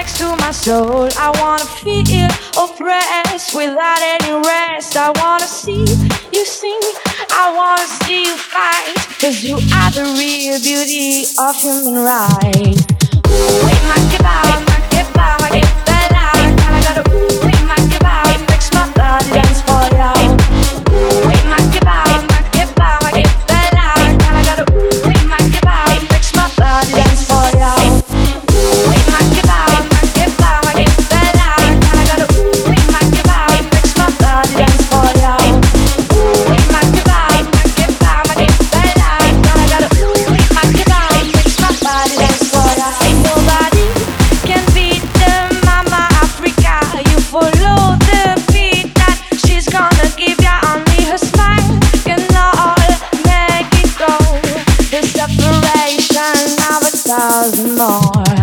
next to my soul. I wanna feel oppressed without any rest. I wanna see you sing, I wanna see you fight, 'cause you are the real beauty of human rights. Ooh, it might give out, it might give out, I get that out. I gotta ooh, it might give out, it makes my body dance for you. Ooh, it might give out, it might give out, I get that out. I gotta ooh, it might give out, it makes my body dance for you. Ooh, it might give out, it might give out, I get that out. I gotta ooh, it might give out, it makes my body dance for you. Ooh, it might give out, it might give out, I get that out. I gotta ooh, it might give out, it makes my body dance for you. Ain't nobody can beat the Mama Africa. You follow the beat that she's gonna give ya. Only her smile can all make it go. The separation of 1,000 more.